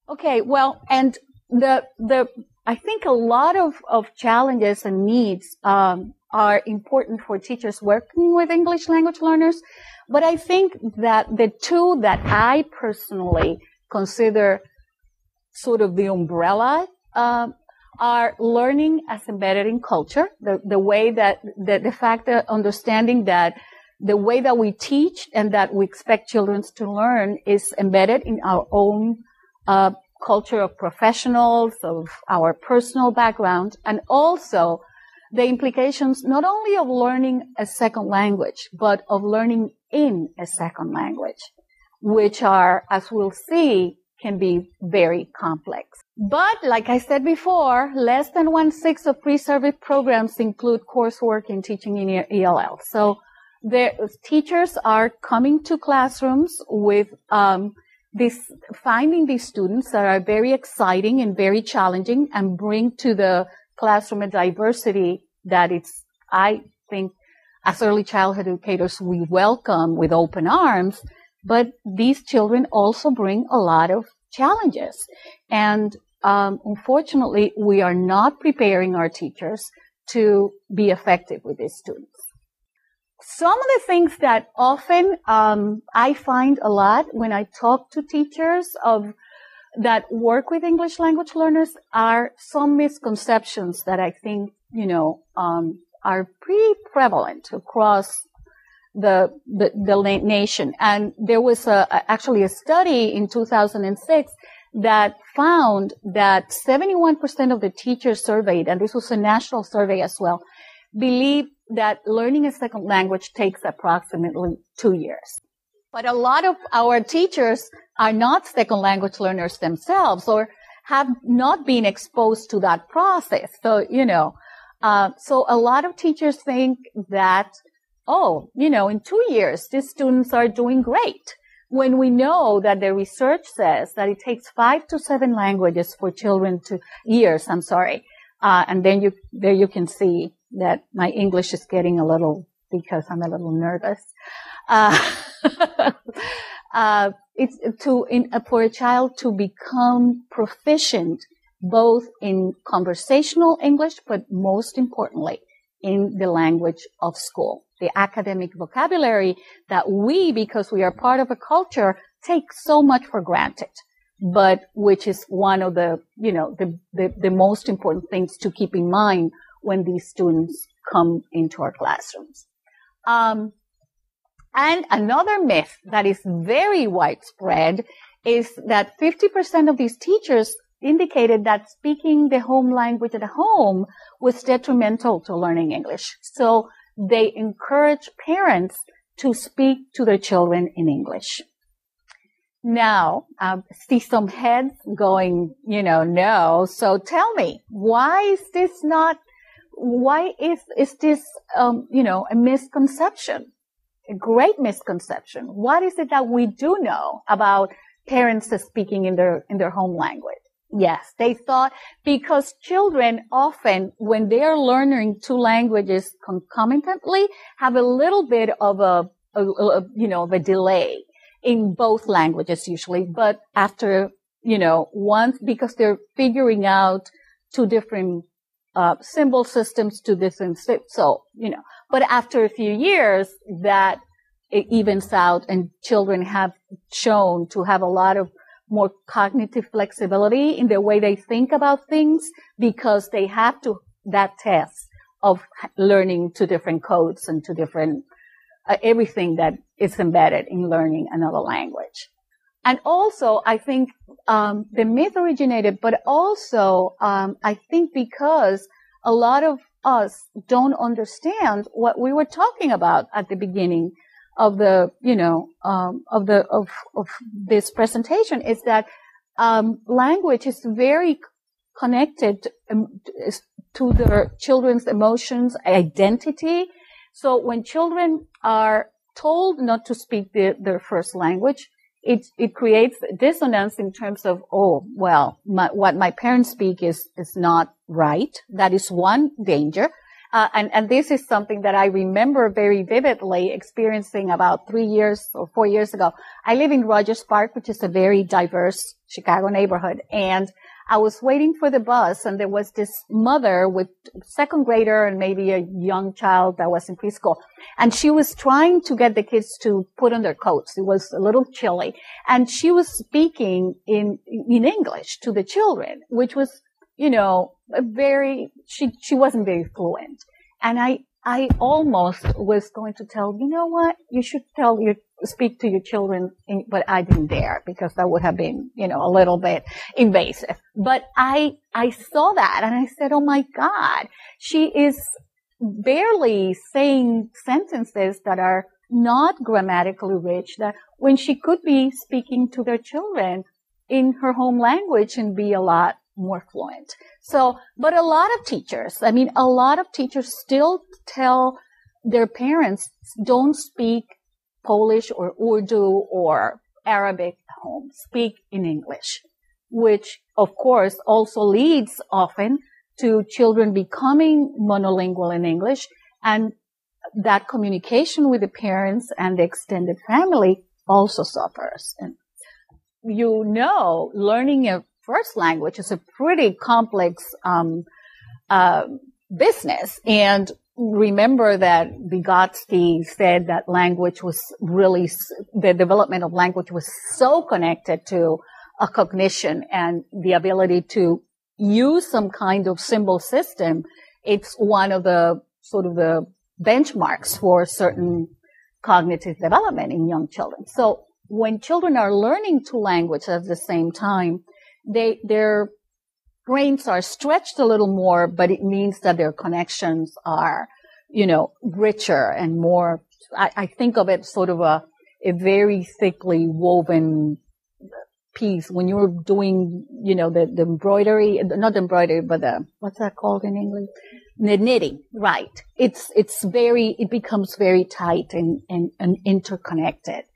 Okay, well, and I think a lot of challenges and needs are important for teachers working with English language learners, but I think that the two that I personally consider sort of the umbrella are learning as embedded in culture, the way that the fact that understanding that the way that we teach and that we expect children to learn is embedded in our own culture of professionals, of our personal background, and also the implications not only of learning a second language, but of learning in a second language, which are, as we'll see, can be very complex. But like I said before, less than 1/6 of pre-service programs include coursework in teaching in ELL. So the teachers are coming to classrooms with finding these students that are very exciting and very challenging and bring to the classroom a diversity that I think, as early childhood educators, we welcome with open arms. But these children also bring a lot of challenges. And unfortunately, we are not preparing our teachers to be effective with these students. Some of the things that often I find a lot when I talk to teachers that work with English language learners are some misconceptions that I think, are pretty prevalent across the nation. And there was actually a study in 2006 that found that 71% of the teachers surveyed, and this was a national survey as well, believe that learning a second language takes approximately 2 years. But a lot of our teachers are not second language learners themselves or have not been exposed to that process. So, so a lot of teachers think that, in 2 years, these students are doing great. When we know that the research says that it takes 5 to 7 languages for children and then there you can see that my English is getting a little, because I'm a little nervous. It's for a child to become proficient both in conversational English, but most importantly, in the language of school, the academic vocabulary that we, because we are part of a culture, take so much for granted, but which is one of the most important things to keep in mind when these students come into our classrooms. And another myth that is very widespread is that 50% of these teachers indicated that speaking the home language at home was detrimental to learning English. So they encourage parents to speak to their children in English. Now, I see some heads going, no. So tell me, why is this a misconception? A great misconception. What is it that we do know about parents speaking in their home language? Yes, they thought because children often, when they are learning two languages concomitantly, have a little bit of a delay in both languages usually, but after, once, because they're figuring out two different symbol systems, two different, but after a few years that it evens out and children have shown to have a lot of more cognitive flexibility in the way they think about things because they have that test of learning two different codes and two different, everything that is embedded in learning another language. And also, I think, the myth originated, but also, I think because a lot of us don't understand what we were talking about at the beginning of the, of this presentation is that, language is very connected to their children's emotions, identity. So when children are told not to speak their first language, it creates dissonance in terms of, what my parents speak is not right. That is one danger. and this is something that I remember very vividly experiencing about 3 years or 4 years ago. I live in Rogers Park, which is a very diverse Chicago neighborhood. And I was waiting for the bus, and there was this mother with second grader and maybe a young child that was in preschool. And she was trying to get the kids to put on their coats. It was a little chilly. And she was speaking in English to the children, which was, you know, she wasn't very fluent. And I almost was going to tell, you know what, you should speak to your children, but I didn't dare because that would have been, you know, a little bit invasive. But I saw that and I said, oh my God, she is barely saying sentences that are not grammatically rich, that when she could be speaking to their children in her home language and be a lot more fluent. So, but a lot of teachers still tell their parents, don't speak Polish or Urdu or Arabic at home. Speak in English, which of course also leads often to children becoming monolingual in English, and that communication with the parents and the extended family also suffers. And you know, learning a first language is a pretty complex business. And remember that Vygotsky said that the development of language was so connected to a cognition and the ability to use some kind of symbol system. It's one of the sort of the benchmarks for certain cognitive development in young children. So when children are learning two languages at the same time, their brains are stretched a little more, but it means that their connections are, you know, richer and more. I think of it sort of a very thickly woven piece. When you're doing, you know, the embroidery, not embroidery, but what's that called in English? The knitting, right. It becomes very tight and interconnected.